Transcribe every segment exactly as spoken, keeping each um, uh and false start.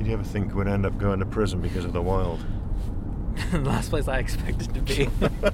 Did you ever think we'd end up going to prison because of the wild? The last place I expected to be.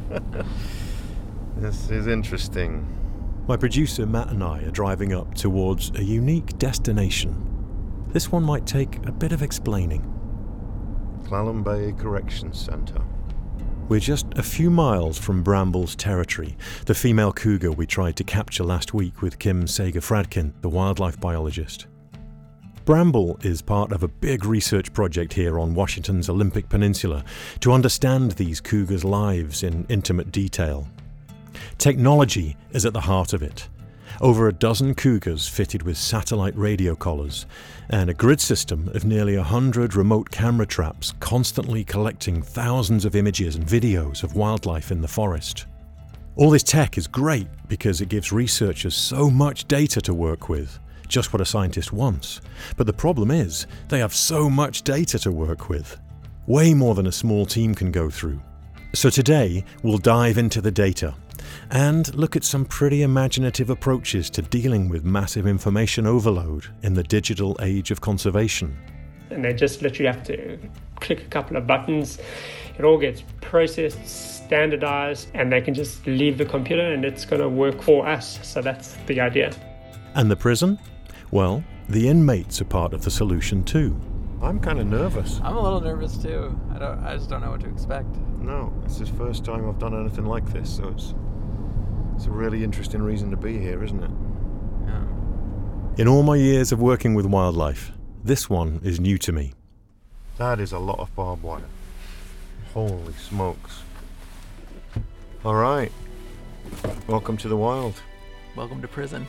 This is interesting. My producer Matt and I are driving up towards a unique destination. This one might take a bit of explaining. Clallam Bay Corrections Centre. We're just a few miles from Bramble's territory, the female cougar we tried to capture last week with Kim Sager-Fradkin, the wildlife biologist. Bramble is part of a big research project here on Washington's Olympic Peninsula to understand these cougars' lives in intimate detail. Technology is at the heart of it. Over a dozen cougars fitted with satellite radio collars and a grid system of nearly a hundred remote camera traps constantly collecting thousands of images and videos of wildlife in the forest. All this tech is great because it gives researchers so much data to work with, just what a scientist wants. But the problem is, they have so much data to work with, way more than a small team can go through. So today, we'll dive into the data and look at some pretty imaginative approaches to dealing with massive information overload in the digital age of conservation. And they just literally have to click a couple of buttons. It all gets processed, standardized, and they can just leave the computer and it's going to work for us. So that's the idea. And the prison? Well, the inmates are part of the solution too. I'm kind of nervous. I'm a little nervous too. I don't. I just don't know what to expect. No, it's the first time I've done anything like this, so it's it's a really interesting reason to be here, isn't it? Yeah. In all my years of working with wildlife, this one is new to me. That is a lot of barbed wire. Holy smokes. All right. Welcome to the wild. Welcome to prison.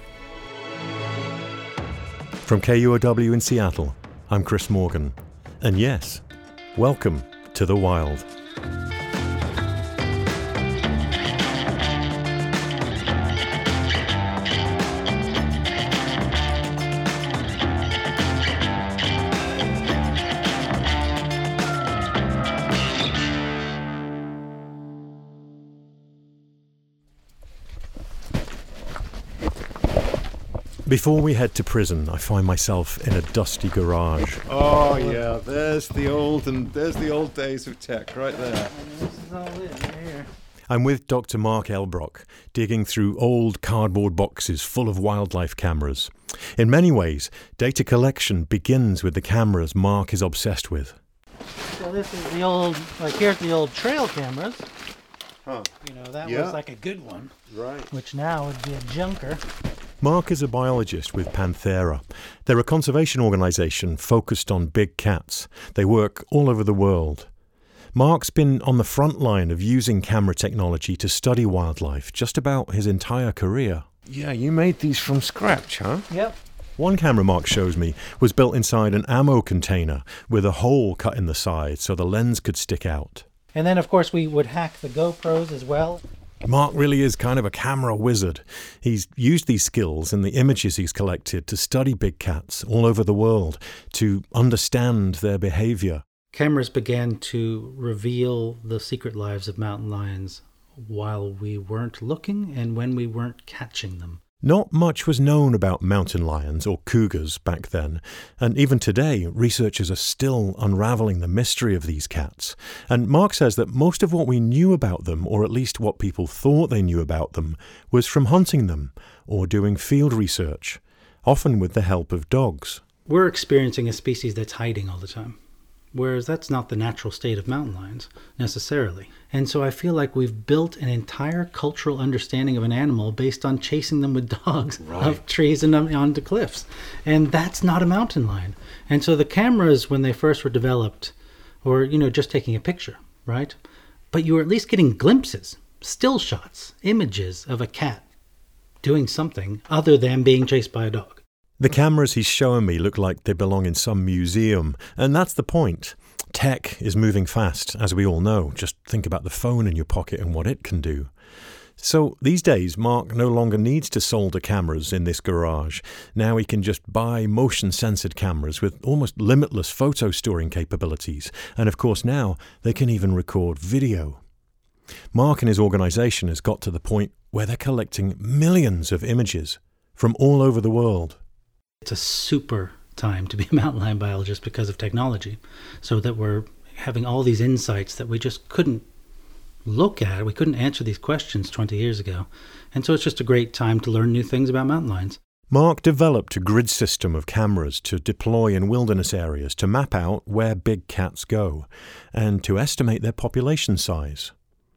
From K U O W in Seattle, I'm Chris Morgan. And yes, welcome to the wild. Before we head to prison, I find myself in a dusty garage. Oh yeah, there's the old and there's the old days of tech right there. This is all it right here. I'm with Doctor Mark Elbrock, digging through old cardboard boxes full of wildlife cameras. In many ways, data collection begins with the cameras Mark is obsessed with. So this is the old, like here's the old trail cameras. Huh. You know, that Yeah. was like a good one, Right. which now would be a junker. Mark is a biologist with Panthera. They're a conservation organisation focused on big cats. They work all over the world. Mark's been on the front line of using camera technology to study wildlife just about his entire career. Yeah, you made these from scratch, huh? Yep. One camera Mark shows me was built inside an ammo container with a hole cut in the side so the lens could stick out. And then, of course, we would hack the GoPros as well. Mark really is kind of a camera wizard. He's used these skills and the images he's collected to study big cats all over the world, to understand their behavior. Cameras began to reveal the secret lives of mountain lions while we weren't looking and when we weren't catching them. Not much was known about mountain lions or cougars back then, and even today researchers are still unraveling the mystery of these cats. And Mark says that most of what we knew about them, or at least what people thought they knew about them, was from hunting them or doing field research, often with the help of dogs. We're experiencing a species that's hiding all the time, whereas that's not the natural state of mountain lions, necessarily. And so I feel like we've built an entire cultural understanding of an animal based on chasing them with dogs Right. up trees and onto cliffs. And that's not a mountain lion. And so the cameras, when they first were developed, were, you know, just taking a picture, right? But you were at least getting glimpses, still shots, images of a cat doing something other than being chased by a dog. The cameras he's showing me look like they belong in some museum, and that's the point. Tech is moving fast, as we all know. Just think about the phone in your pocket and what it can do. So these days, Mark no longer needs to solder cameras in this garage. Now he can just buy motion-censored cameras with almost limitless photo storing capabilities. And of course now, they can even record video. Mark and his organisation has got to the point where they're collecting millions of images from all over the world. It's a super time to be a mountain lion biologist because of technology, so that we're having all these insights that we just couldn't look at. We couldn't answer these questions twenty years ago. And so it's just a great time to learn new things about mountain lions. Mark developed a grid system of cameras to deploy in wilderness areas to map out where big cats go and to estimate their population size.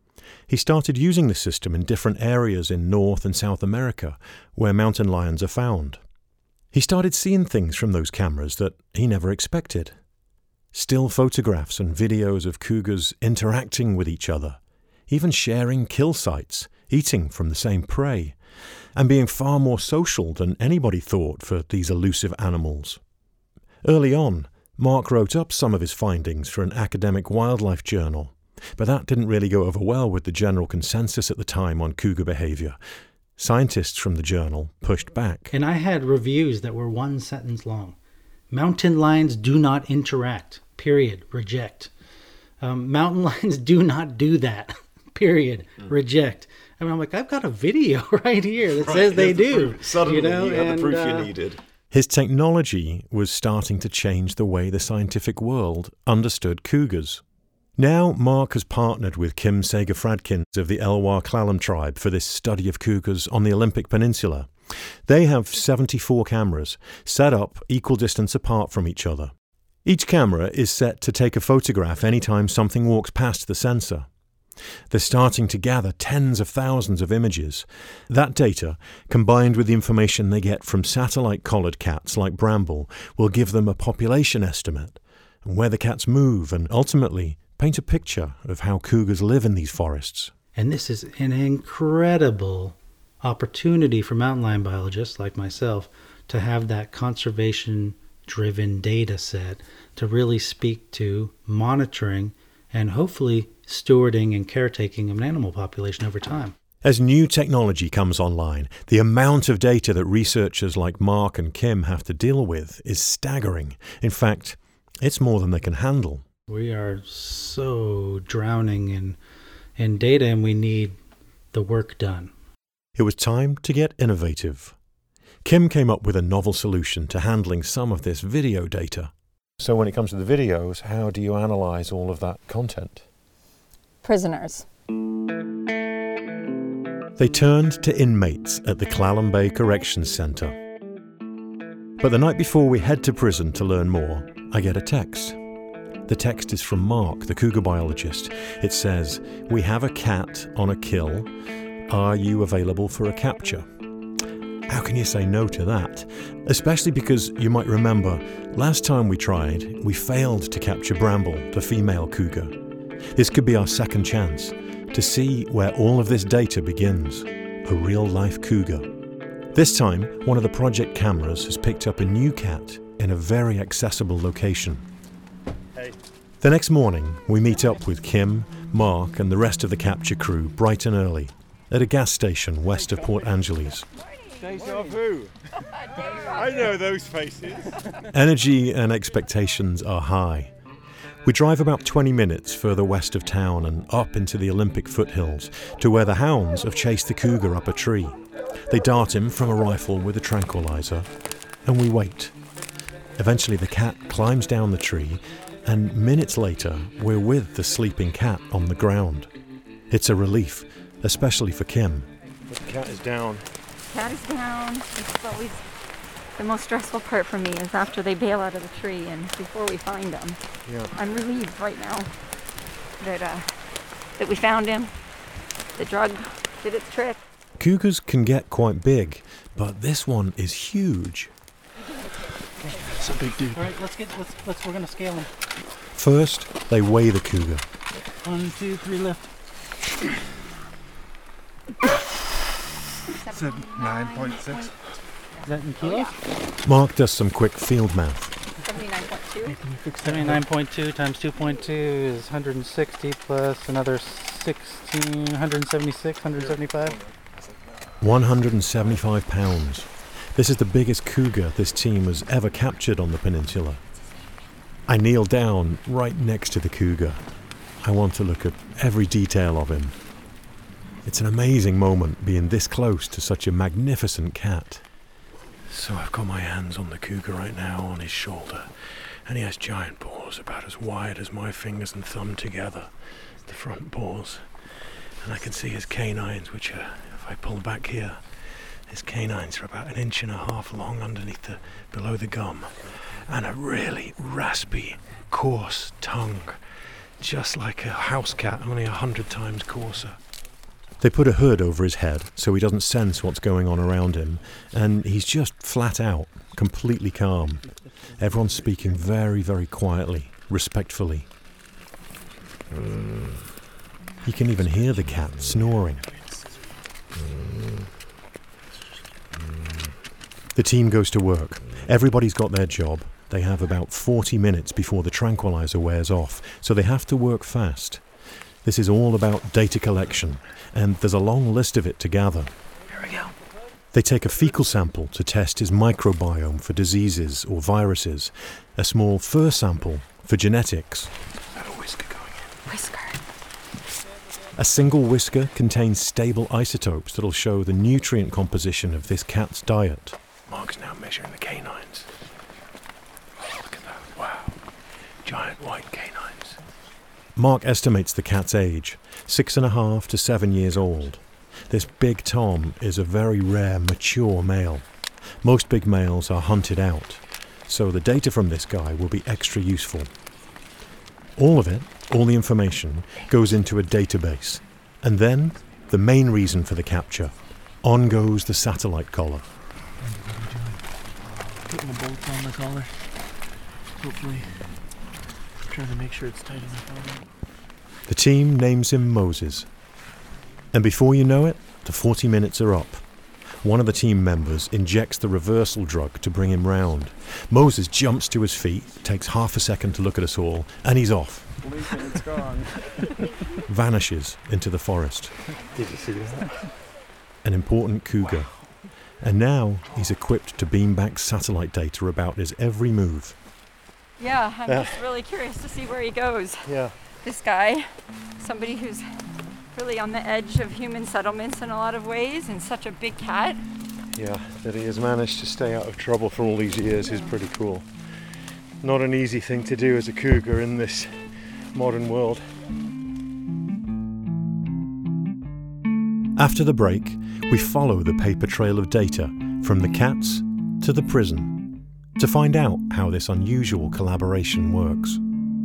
He started using the system in different areas in North and South America where mountain lions are found. He started seeing things from those cameras that he never expected. Still photographs and videos of cougars interacting with each other, even sharing kill sites, eating from the same prey, and being far more social than anybody thought for these elusive animals. Early on, Mark wrote up some of his findings for an academic wildlife journal, but that didn't really go over well with the general consensus at the time on cougar behavior. Scientists from the journal pushed back. And I had reviews that were one sentence long. Mountain lions do not interact. Period. Reject. Um, mountain lions do not do that. Period. Mm. Reject. I mean, I'm like, I've got a video right here that right, says they the do. Proof. Suddenly, you know, you had and, the proof uh, you needed. His technology was starting to change the way the scientific world understood cougars. Now, Mark has partnered with Kim Sager-Fradkin of the Elwha Clallam tribe for this study of cougars on the Olympic Peninsula. They have seventy-four cameras set up equal distance apart from each other. Each camera is set to take a photograph anytime something walks past the sensor. They're starting to gather tens of thousands of images. That data, combined with the information they get from satellite-collared cats like Bramble, will give them a population estimate and where the cats move and ultimately paint a picture of how cougars live in these forests. And this is an incredible opportunity for mountain lion biologists like myself to have that conservation-driven data set to really speak to monitoring and hopefully stewarding and caretaking of an animal population over time. As new technology comes online, the amount of data that researchers like Mark and Kim have to deal with is staggering. In fact, it's more than they can handle. We are so drowning in, in data, and we need the work done. It was time to get innovative. Kim came up with a novel solution to handling some of this video data. So when it comes to the videos, how do you analyze all of that content? Prisoners. They turned to inmates at the Clallam Bay Corrections Centre. But the night before we head to prison to learn more, I get a text. The text is from Mark, the cougar biologist. It says, "We have a cat on a kill. Are you available for a capture?" How can you say no to that? Especially because you might remember, last time we tried, we failed to capture Bramble, the female cougar. This could be our second chance to see where all of this data begins, a real-life cougar. This time, one of the project cameras has picked up a new cat in a very accessible location. Hey. The next morning, we meet up with Kim, Mark, and the rest of the capture crew bright and early at a gas station west of Port Angeles. Deja vu. I know those faces. Energy and expectations are high. We drive about twenty minutes further west of town and up into the Olympic foothills to where the hounds have chased the cougar up a tree. They dart him from a rifle with a tranquilizer, and we wait. Eventually the cat climbs down the tree, and minutes later we're with the sleeping cat on the ground. It's a relief, especially for Kim. The cat is down. Cat is down. It's always the most stressful part for me is after they bail out of the tree and before we find them. Yeah. I'm relieved right now that uh, that we found him. The drug did its trick. Cougars can get quite big, but this one is huge. It's a big dude. All right, let's get let's let's we're gonna scale him. First, they weigh the cougar. One, two, three, lift. nine point six. Is that in kilos? Mark does some quick field math. seventy-nine point two. seventy-nine point two times two point two is one hundred sixty plus another sixteen, one hundred seventy-six, one hundred seventy-five. one hundred seventy-five pounds. This is the biggest cougar this team has ever captured on the peninsula. I kneel down right next to the cougar. I want to look at every detail of him. It's an amazing moment being this close to such a magnificent cat. So I've got my hands on the cougar right now, on his shoulder, and he has giant paws about as wide as my fingers and thumb together, the front paws. And I can see his canines, which are, if I pull back here, his canines are about an inch and a half long underneath the, below the gum, and a really raspy, coarse tongue, just like a house cat, only a hundred times coarser. They put a hood over his head so he doesn't sense what's going on around him, and he's just flat out, completely calm. Everyone's speaking very, very quietly, respectfully. You can even hear the cat snoring. The team goes to work. Everybody's got their job. They have about forty minutes before the tranquilizer wears off, so they have to work fast. This is all about data collection, and there's a long list of it to gather. Here we go. They take a fecal sample to test his microbiome for diseases or viruses, a small fur sample for genetics. I have a whisker going in. Whisker. A single whisker contains stable isotopes that'll show the nutrient composition of this cat's diet. Mark's now measuring the canines. Oh, look at that. Wow. Giant white canines. Mark estimates the cat's age, six and a half to seven years old. This big Tom is a very rare, mature male. Most big males are hunted out, so the data from this guy will be extra useful. All of it, all the information, goes into a database. And then, the main reason for the capture. On goes the satellite collar. Putting the bolts on the collar. Hopefully. Trying to make sure it's tight enough on it. The team names him Moses. And before you know it, the forty minutes are up. One of the team members injects the reversal drug to bring him round. Moses jumps to his feet, takes half a second to look at us all, and he's off. Believe me, it's gone. Vanishes into the forest. Did you see that? An important cougar. And now he's equipped to beam back satellite data about his every move. Yeah, I'm Yeah. just really curious to see where he goes. Yeah. This guy, somebody who's really on the edge of human settlements in a lot of ways, and such a big cat. Yeah, that he has managed to stay out of trouble for all these years is pretty cool. Not an easy thing to do as a cougar in this modern world. After the break, we follow the paper trail of data from the cats to the prison to find out how this unusual collaboration works.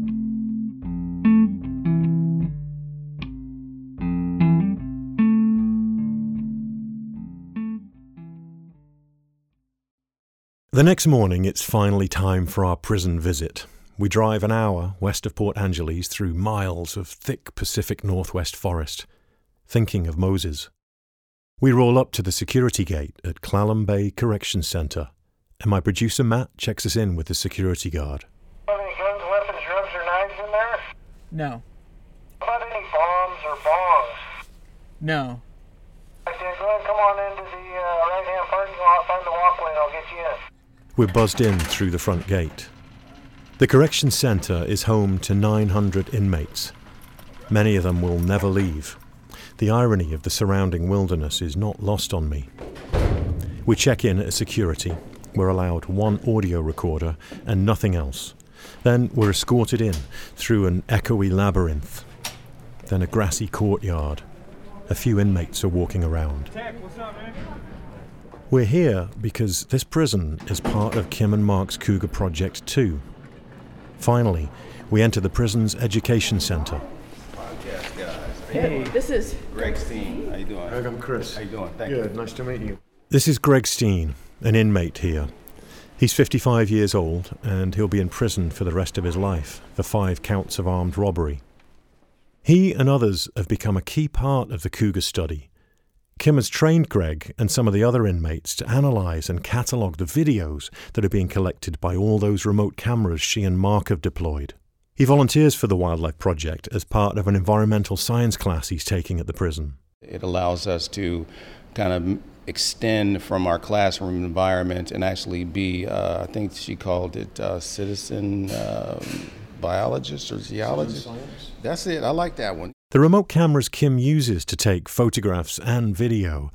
The next morning, it's finally time for our prison visit. We drive an hour west of Port Angeles through miles of thick Pacific Northwest forest, thinking of Moses. We roll up to the security gate at Clallam Bay Correction Center, and my producer Matt checks us in with the security guard. Have any guns, weapons, drugs, or knives in there? No. How about any bombs or bongs? No. Okay, go ahead and come on into the uh, right-hand parking lot, find the walkway, and I'll get you in. We're buzzed in through the front gate. The correction center is home to nine hundred inmates. Many of them will never leave. The irony of the surrounding wilderness is not lost on me. We check in at security. We're allowed one audio recorder and nothing else. Then we're escorted in through an echoey labyrinth. Then a grassy courtyard. A few inmates are walking around. We're here because this prison is part of Kim and Mark's Cougar Project too. Finally, we enter the prison's education center. Podcast guys. Hey, this is Greg Steen. How you doing? Greg, I'm Chris. How you doing? Thank Good, you. nice to meet you. This is Greg Steen, an inmate here. He's fifty-five years old, and he'll be in prison for the rest of his life for five counts of armed robbery. He and others have become a key part of the Cougar study. Kim has trained Greg and some of the other inmates to analyse and catalogue the videos that are being collected by all those remote cameras she and Mark have deployed. He volunteers for the Wildlife Project as part of an environmental science class he's taking at the prison. It allows us to kind of extend from our classroom environment and actually be, uh, I think she called it uh, citizen um, biologist or geologist. That's it. I like that one. The remote cameras Kim uses to take photographs and video,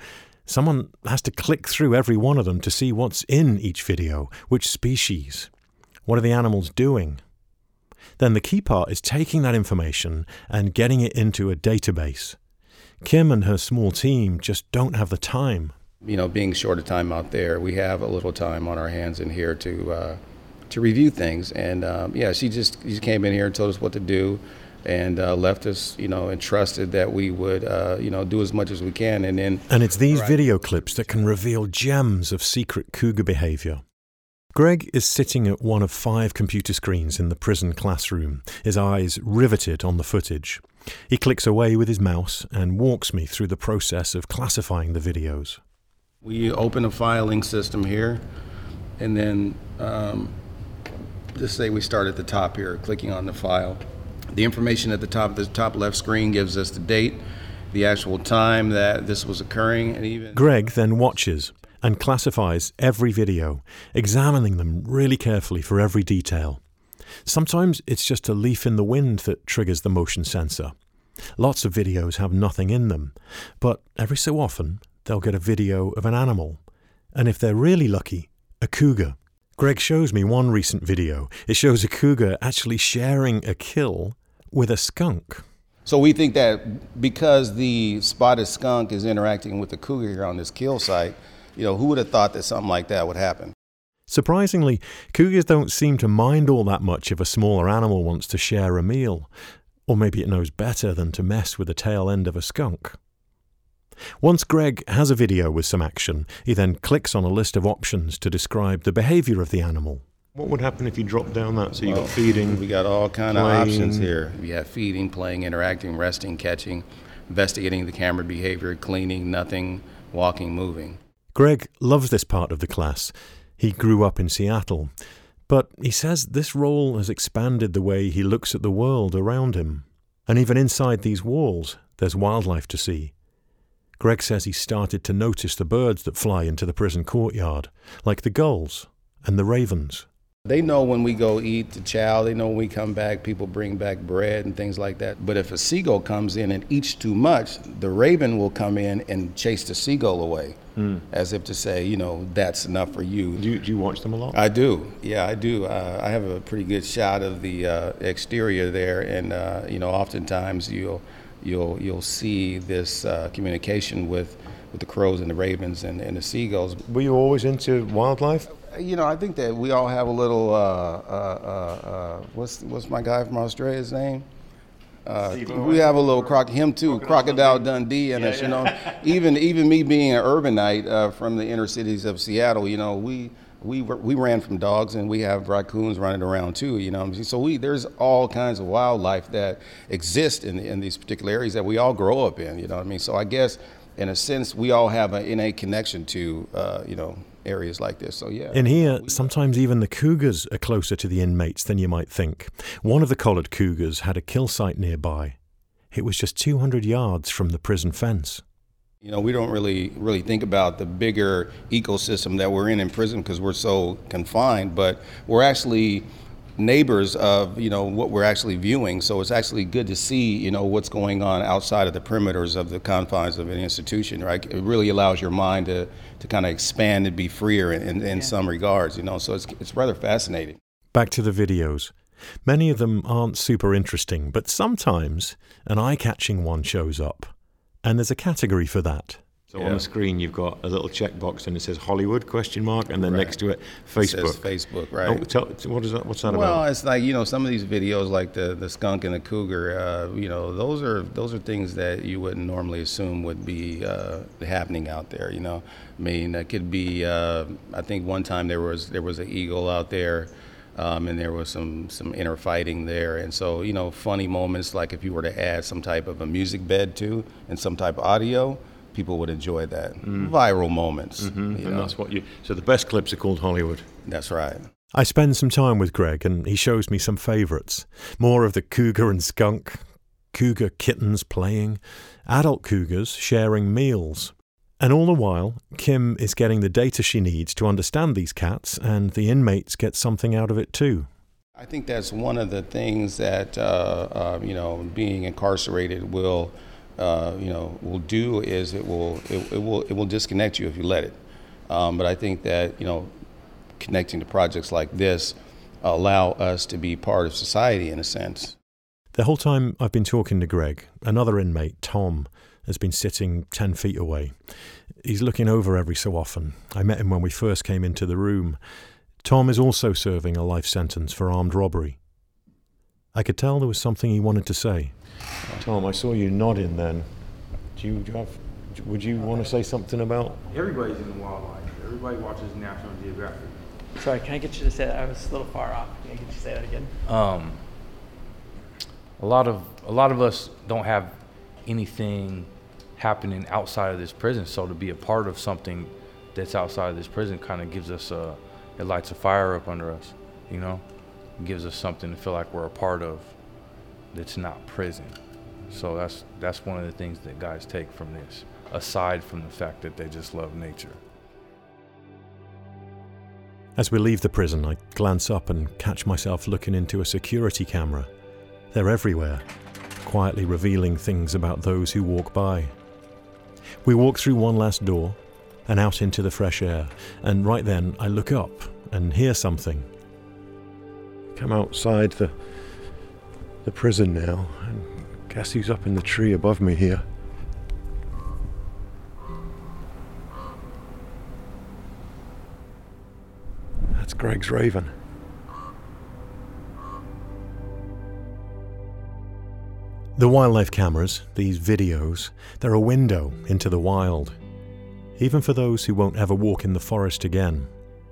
Someone has to click through every one of them to see what's in each video, which species, what are the animals doing. Then the key part is taking that information and getting it into a database. Kim and her small team just don't have the time. You know, being short of time out there, we have a little time on our hands in here to uh, to review things. And um, yeah, she just she came in here and told us what to do, and uh, left us, you know, and trusted that we would, uh, you know, do as much as we can. And then, and it's these right. video clips that can reveal gems of secret cougar behavior. Greg is sitting at one of five computer screens in the prison classroom, his eyes riveted on the footage. He clicks away with his mouse and walks me through the process of classifying the videos. We open a filing system here, and then um, just say we start at the top here, clicking on the file. The information at the top, the top left screen gives us the date, the actual time that this was occurring, and even... Greg then watches and classifies every video, examining them really carefully for every detail. Sometimes it's just a leaf in the wind that triggers the motion sensor. Lots of videos have nothing in them, but every so often they'll get a video of an animal, and if they're really lucky, a cougar. Greg shows me one recent video. It shows a cougar actually sharing a kill with a skunk. So we think that because the spotted skunk is interacting with the cougar here on this kill site, you know, who would have thought that something like that would happen? Surprisingly, cougars don't seem to mind all that much if a smaller animal wants to share a meal, or maybe it knows better than to mess with the tail end of a skunk. Once Greg has a video with some action, he then clicks on a list of options to describe the behavior of the animal. What would happen if you dropped down that? So you well, got feeding. We got all kind playing. of options here. We have feeding, playing, interacting, resting, catching, investigating the camera behavior, cleaning, nothing, walking, moving. Greg loves this part of the class. He grew up in Seattle, but he says this role has expanded the way he looks at the world around him. And even inside these walls, there's wildlife to see. Greg says he started to notice the birds that fly into the prison courtyard, like the gulls and the ravens. They know when we go eat the chow, they know when we come back, people bring back bread and things like that. But if a seagull comes in and eats too much, the raven will come in and chase the seagull away, mm. as if to say, you know, that's enough for you. Do you, do you watch them a lot? I do. Yeah, I do. Uh, I have a pretty good shot of the uh, exterior there, and, uh, you know, oftentimes you'll you'll you'll see this uh, communication with, with the crows and the ravens and, and the seagulls. Were you always into wildlife? You know, I think that we all have a little, uh, uh, uh, uh, what's what's my guy from Australia's name? Uh, we have a little croc, him too, Crocodile Dundee in yeah, us, you know. Yeah. even even me being an urbanite uh, from the inner cities of Seattle, you know, we we we ran from dogs, and we have raccoons running around too, you know. So we there's all kinds of wildlife that exist in in these particular areas that we all grow up in, you know what I mean? So I guess in a sense we all have an innate connection to, uh, you know, areas like this. So yeah. In here, sometimes even the cougars are closer to the inmates than you might think. One of the collared cougars had a kill site nearby. It was just two hundred yards from the prison fence. You know, we don't really really think about the bigger ecosystem that we're in in prison because we're so confined, but we're actually neighbors of, you know, what we're actually viewing. So it's actually good to see, you know, what's going on outside of the perimeters of the confines of an institution, right? It really allows your mind to, to kind of expand and be freer in, in, in yeah. some regards, you know, so it's, it's rather fascinating. Back to the videos. Many of them aren't super interesting, but sometimes an eye-catching one shows up, and there's a category for that. So yeah. on the screen you've got a little checkbox and it says Hollywood question mark, and then right. next to it Facebook. It says Facebook, right? Oh, tell, what is that? What's that well, about? Well, it's like, you know, some of these videos, like the the skunk and the cougar, uh, you know, those are those are things that you wouldn't normally assume would be uh, happening out there. You know, I mean, it could be. Uh, I think one time there was there was an eagle out there. Um, and there was some some inner fighting there, and so, you know, funny moments, like if you were to add some type of a music bed to and some type of audio, people would enjoy that. Mm. Viral moments. Mm-hmm. And know? That's what you. So the best clips are called Hollywood. That's right. I spend some time with Greg, and he shows me some favourites. More of the cougar and skunk, cougar kittens playing, adult cougars sharing meals. And all the while, Kim is getting the data she needs to understand these cats, and the inmates get something out of it too. I think that's one of the things that, uh, uh, you know, being incarcerated will uh, you know, will do is it will it, it will it will disconnect you if you let it. Um, but I think that, you know, connecting to projects like this allow us to be part of society in a sense. The whole time I've been talking to Greg, another inmate, Tom, has been sitting ten feet away. He's looking over every so often. I met him when we first came into the room. Tom is also serving a life sentence for armed robbery. I could tell there was something he wanted to say. Tom, I saw you nodding then. Do you have, would you want to say something about? Everybody's in the wildlife. Everybody watches National Geographic. Sorry, can I get you to say that? I was a little far off. Can I get you to say that again? Um, a lot of a lot of us don't have anything happening outside of this prison, so to be a part of something that's outside of this prison kind of gives us a, it lights a fire up under us, you know? It gives us something to feel like we're a part of that's not prison. So that's that's one of the things that guys take from this, aside from the fact that they just love nature. As we leave the prison, I glance up and catch myself looking into a security camera. They're everywhere, quietly revealing things about those who walk by. We walk through one last door and out into the fresh air, and right then I look up and hear something. Come outside the the prison now, and guess who's up in the tree above me here? That's Greg's raven. The wildlife cameras, these videos, they're a window into the wild, even for those who won't ever walk in the forest again.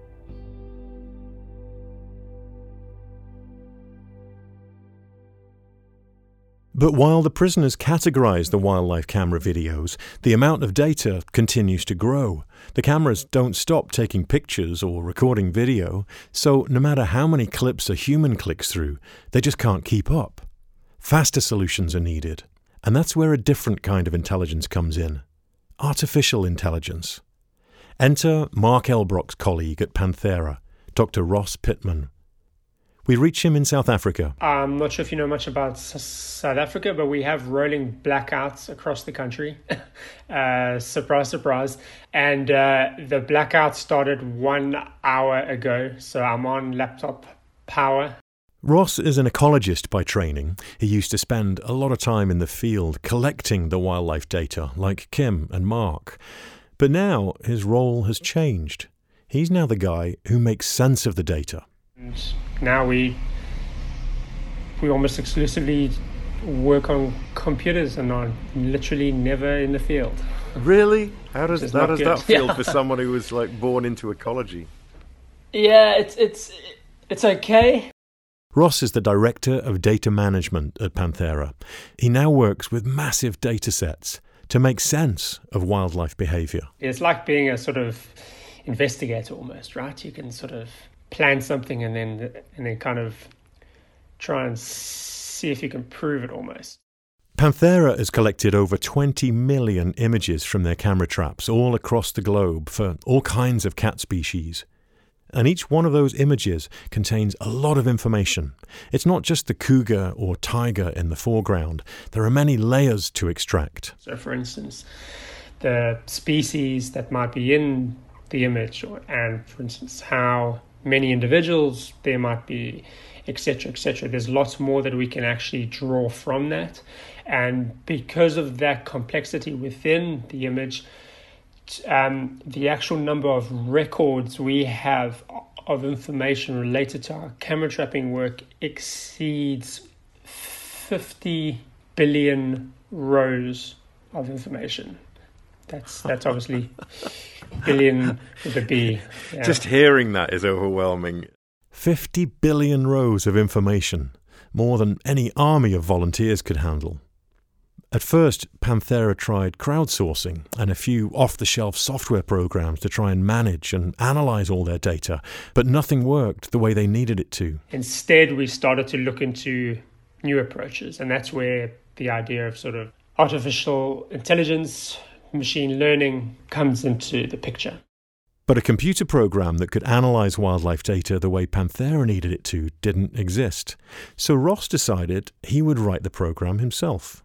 But while the prisoners categorize the wildlife camera videos, the amount of data continues to grow. The cameras don't stop taking pictures or recording video, so no matter how many clips a human clicks through, they just can't keep up. Faster solutions are needed, and that's where a different kind of intelligence comes in. Artificial intelligence. Enter Mark Elbrock's colleague at Panthera, Doctor Ross Pittman. We reach him in South Africa. I'm not sure if you know much about S- South Africa, but we have rolling blackouts across the country. uh, surprise, surprise. And uh, the blackout started one hour ago, so I'm on laptop power. Ross is an ecologist by training. He used to spend a lot of time in the field collecting the wildlife data, like Kim and Mark. But now his role has changed. He's now the guy who makes sense of the data. And now we we almost exclusively work on computers and are literally never in the field. Really? How does how does good. that feel Yeah. for someone who was like born into ecology? Yeah, it's it's it's okay. Ross is the Director of Data Management at Panthera. He now works with massive data sets to make sense of wildlife behaviour. It's like being a sort of investigator almost, right? You can sort of plan something and then and then kind of try and see if you can prove it almost. Panthera has collected over twenty million images from their camera traps all across the globe for all kinds of cat species. And each one of those images contains a lot of information. It's not just the cougar or tiger in the foreground. There are many layers to extract. So for instance, the species that might be in the image, or, and for instance, how many individuals there might be, et cetera, et cetera. There's lots more that we can actually draw from that. And because of that complexity within the image, um, the actual number of records we have of information related to our camera trapping work exceeds fifty billion rows of information. That's that's obviously billion with a B. Yeah. Just hearing that is overwhelming. fifty billion rows of information, more than any army of volunteers could handle. At first, Panthera tried crowdsourcing and a few off-the-shelf software programs to try and manage and analyse all their data, but nothing worked the way they needed it to. Instead, we started to look into new approaches, and that's where the idea of sort of artificial intelligence, machine learning comes into the picture. But a computer program that could analyse wildlife data the way Panthera needed it to didn't exist. So Ross decided he would write the program himself.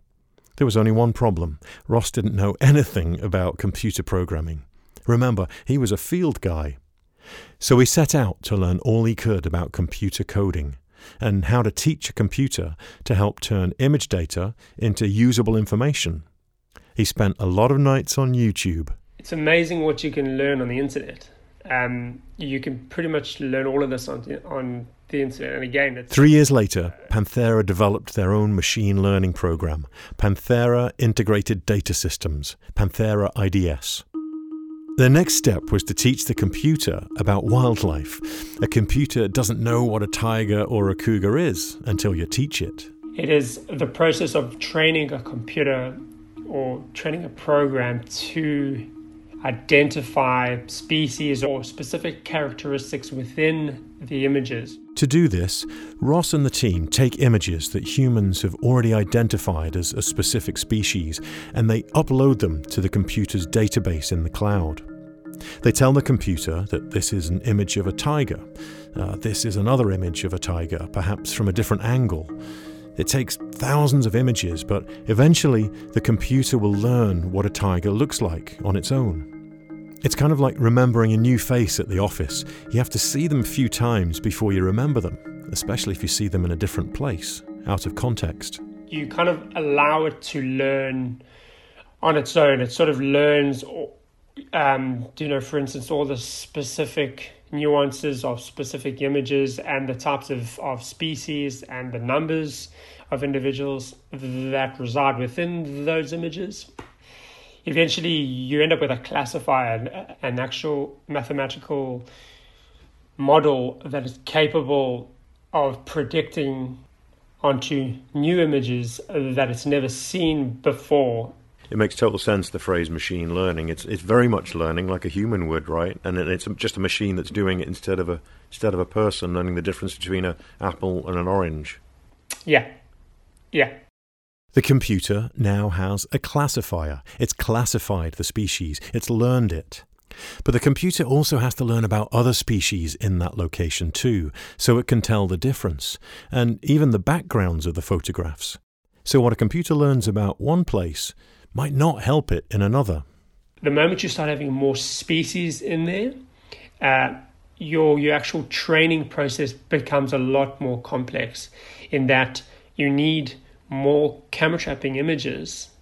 There was only one problem. Ross didn't know anything about computer programming. Remember, he was a field guy. So he set out to learn all he could about computer coding and how to teach a computer to help turn image data into usable information. He spent a lot of nights on YouTube. It's amazing what you can learn on the internet. Um, you can pretty much learn all of this on, on the internet. And again, it's... Three years later, Panthera developed their own machine learning program, Panthera Integrated Data Systems, Panthera I D S. Their next step was to teach the computer about wildlife. A computer doesn't know what a tiger or a cougar is until you teach it. It is the process of training a computer or training a program to identify species or specific characteristics within the images. To do this, Ross and the team take images that humans have already identified as a specific species and they upload them to the computer's database in the cloud. They tell the computer that this is an image of a tiger, uh, this is another image of a tiger, perhaps from a different angle. It takes thousands of images, but eventually the computer will learn what a tiger looks like on its own. It's kind of like remembering a new face at the office. You have to see them a few times before you remember them, especially if you see them in a different place, out of context. You kind of allow it to learn on its own. It sort of learns, um, you know, for instance, all the specific nuances of specific images and the types of, of species and the numbers of individuals that reside within those images. Eventually, you end up with a classifier, an actual mathematical model that is capable of predicting onto new images that it's never seen before. It makes total sense, the phrase machine learning. It's it's very much learning like a human would, right? And it's just a machine that's doing it instead of a instead of a person learning the difference between an apple and an orange. Yeah. Yeah. The computer now has a classifier. It's classified the species. It's learned it. But the computer also has to learn about other species in that location too, so it can tell the difference, and even the backgrounds of the photographs. So what a computer learns about one place might not help it in another. The moment you start having more species in there, uh, your your actual training process becomes a lot more complex in that you need more camera trapping images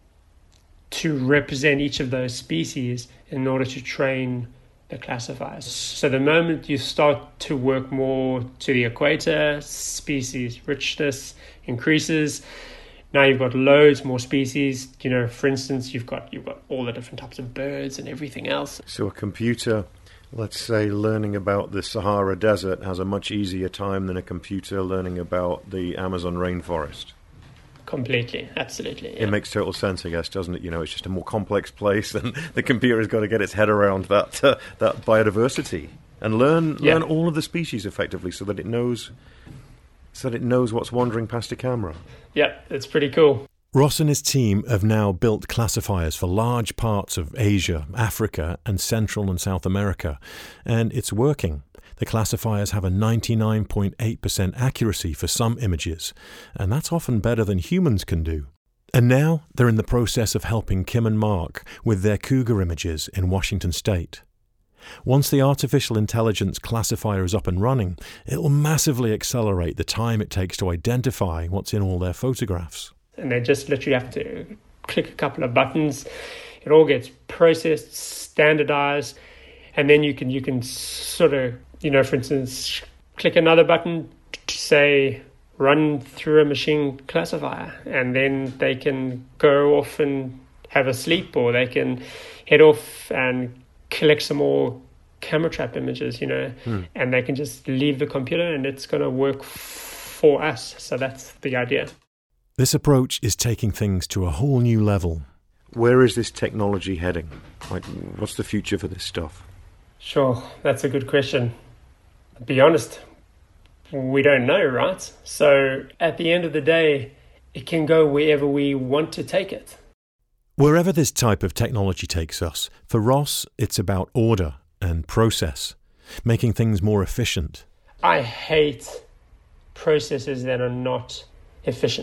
to represent each of those species in order to train the classifiers. So the moment you start to work more to the equator, species richness increases. Now you've got loads more species. You know, for instance, you've got you've got all the different types of birds and everything else. So a computer, let's say, learning about the Sahara Desert has a much easier time than a computer learning about the Amazon rainforest. Completely, absolutely. Yeah. It makes total sense, I guess, doesn't it? You know, it's just a more complex place, and the computer has got to get its head around that uh, that biodiversity and learn Yeah. learn all of the species effectively, so that it knows so that it knows what's wandering past a camera. Yeah, it's pretty cool. Ross and his team have now built classifiers for large parts of Asia, Africa, and Central and South America, and it's working. The classifiers have a ninety-nine point eight percent accuracy for some images, and that's often better than humans can do. And now they're in the process of helping Kim and Mark with their cougar images in Washington State. Once the artificial intelligence classifier is up and running, it will massively accelerate the time it takes to identify what's in all their photographs. And they just literally have to click a couple of buttons. It all gets processed, standardized, and then you can you can sort of, you know, for instance, click another button to say run through a machine classifier, and then they can go off and have a sleep, or they can head off and collect some more camera trap images, you know, Hmm. and they can just leave the computer and it's going to work for us. So that's the idea. This approach is taking things to a whole new level. Where is this technology heading? Like, what's the future for this stuff? Sure, that's a good question. To be honest, we don't know, right? So at the end of the day, it can go wherever we want to take it. Wherever this type of technology takes us, for Ross, it's about order and process, making things more efficient. I hate processes that are not efficient.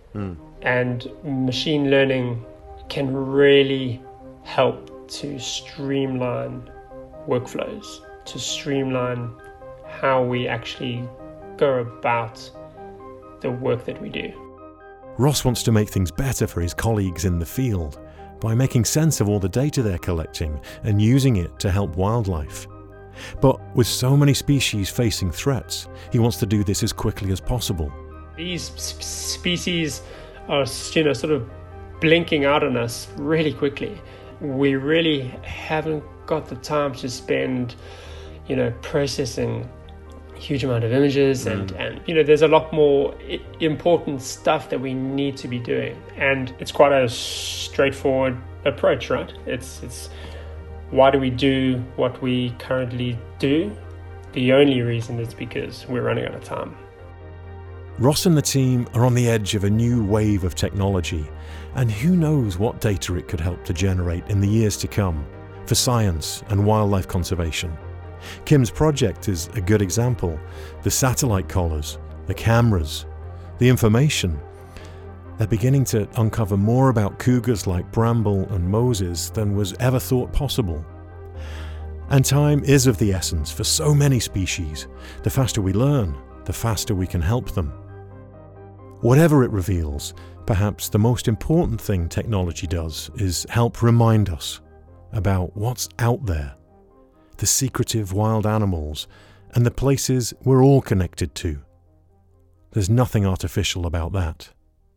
Mm. And machine learning can really help to streamline workflows, to streamline how we actually go about the work that we do. Ross wants to make things better for his colleagues in the field by making sense of all the data they're collecting and using it to help wildlife. But with so many species facing threats, he wants to do this as quickly as possible. These sp- species are, you know, sort of blinking out on us really quickly. We really haven't got the time to spend, you know, processing huge amount of images mm. and, and, you know, there's a lot more I- important stuff that we need to be doing. And it's quite a straightforward approach, right? It's, it's why do we do what we currently do? The only reason is because we're running out of time. Ross and the team are on the edge of a new wave of technology, and who knows what data it could help to generate in the years to come for science and wildlife conservation. Kim's project is a good example. The satellite collars, the cameras, the information. They're beginning to uncover more about cougars like Bramble and Moses than was ever thought possible. And time is of the essence for so many species. The faster we learn, the faster we can help them. Whatever it reveals, perhaps the most important thing technology does is help remind us about what's out there, the secretive wild animals, and the places we're all connected to. There's nothing artificial about that.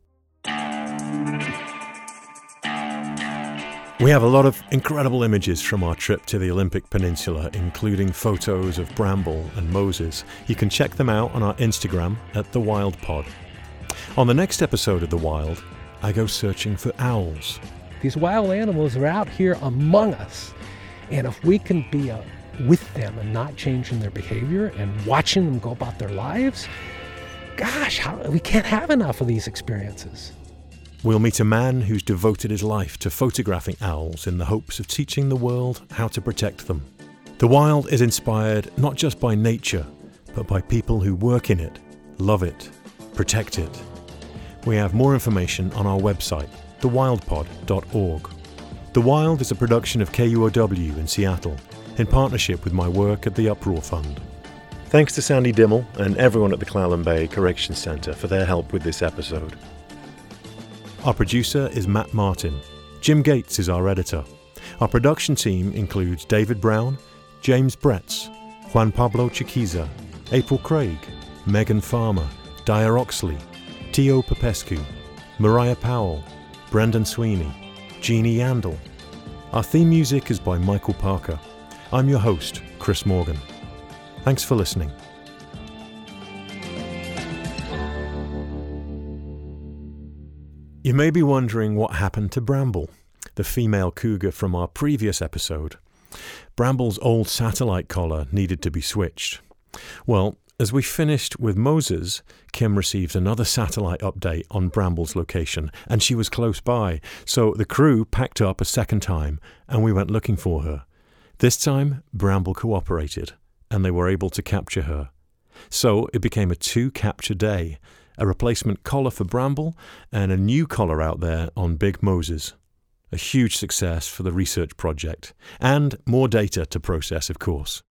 We have a lot of incredible images from our trip to the Olympic Peninsula, including photos of Bramble and Moses. You can check them out on our Instagram at The Wild Pod. On the next episode of The Wild, I go searching for owls. These wild animals are out here among us. And if we can be uh, with them and not changing their behavior and watching them go about their lives, gosh, how, we can't have enough of these experiences. We'll meet a man who's devoted his life to photographing owls in the hopes of teaching the world how to protect them. The Wild is inspired not just by nature, but by people who work in it, love it, protect it. We have more information on our website, the wild pod dot org. The Wild is a production of K U O W in Seattle, in partnership with my work at the Uproar Fund. Thanks to Sandy Dimmel and everyone at the Clallam Bay Correction Centre for their help with this episode. Our producer is Matt Martin. Jim Gates is our editor. Our production team includes David Brown, James Bretz, Juan Pablo Chiquiza, April Craig, Megan Farmer, Dyer Oxley, Tio Popescu, Mariah Powell, Brendan Sweeney, Jeannie Yandel. Our theme music is by Michael Parker. I'm your host, Chris Morgan. Thanks for listening. You may be wondering what happened to Bramble, the female cougar from our previous episode. Bramble's old satellite collar needed to be switched. Well, as we finished with Moses, Kim received another satellite update on Bramble's location, and she was close by, so the crew packed up a second time and we went looking for her. This time, Bramble cooperated, and they were able to capture her. So it became a two-capture day, a replacement collar for Bramble and a new collar out there on Big Moses. A huge success for the research project, and more data to process, of course.